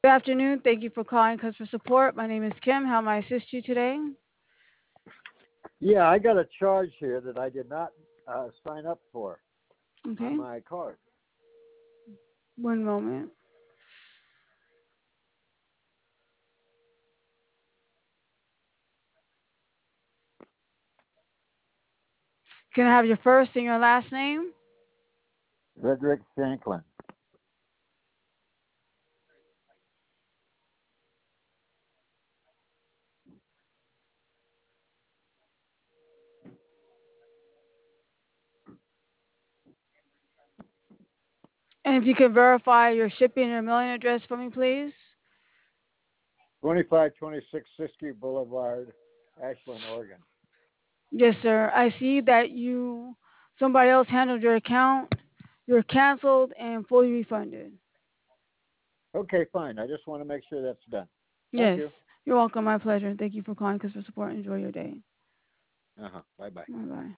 Good afternoon. Thank you for calling customer support. My name is Kim. How may I assist you today? Yeah, I got a charge here that I did not sign up for on Okay. my card. One moment. Can I have your first and your last name? Frederick Shanklin. And if you can verify your shipping and your mailing address for me, please. 2526 Siskiyou Boulevard, Ashland, Oregon. Yes, sir. I see that somebody else handled your account. You're canceled and fully refunded. Okay, fine. I just want to make sure that's done. Thank you. Yes. You're welcome. My pleasure. Thank you for calling customer support. Enjoy your day. Bye bye. Bye bye.